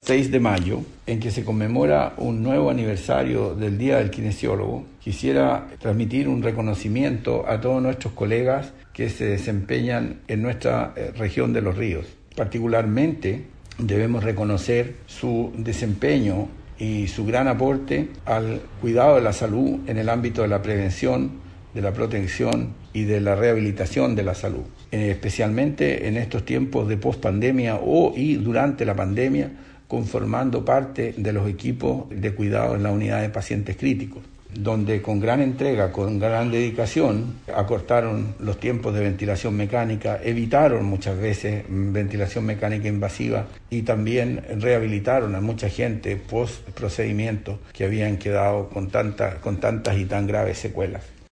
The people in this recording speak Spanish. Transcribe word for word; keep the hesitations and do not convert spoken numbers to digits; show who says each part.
Speaker 1: seis de mayo, en que se conmemora un nuevo aniversario del Día del Kinesiólogo, quisiera transmitir un reconocimiento a todos nuestros colegas que se desempeñan en nuestra región de Los Ríos. Particularmente debemos reconocer su desempeño y su gran aporte al cuidado de la salud en el ámbito de la prevención, de la protección y de la rehabilitación de la salud, eh, especialmente en estos tiempos de pospandemia o y durante la pandemia, conformando parte de los equipos de cuidado en la unidad de pacientes críticos, donde con gran entrega, con gran dedicación, acortaron los tiempos de ventilación mecánica, evitaron muchas veces ventilación mecánica invasiva y también rehabilitaron a mucha gente post procedimientos que habían quedado con tantas, con tantas y tan graves secuelas.